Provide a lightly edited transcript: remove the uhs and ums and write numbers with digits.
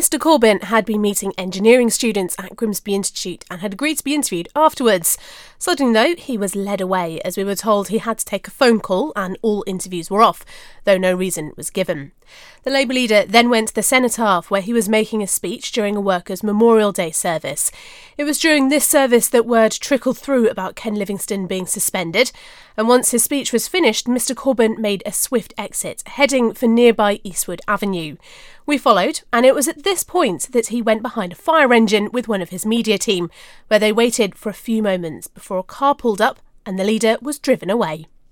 Mr Corbyn had been meeting engineering students at Grimsby Institute and had agreed to be interviewed afterwards. Suddenly, though, he was led away as we were told he had to take a phone call and all interviews were off, though no reason was given. The Labour leader then went to the Cenotaph, where he was making a speech during a Workers' Memorial Day service. It was during this service that word trickled through about Ken Livingstone being suspended, and once his speech was finished, Mr Corbyn made a swift exit, heading for nearby Eastwood Avenue. We followed, and it was at this point that he went behind a fire engine with one of his media team, where they waited for a few moments before a car pulled up and the leader was driven away.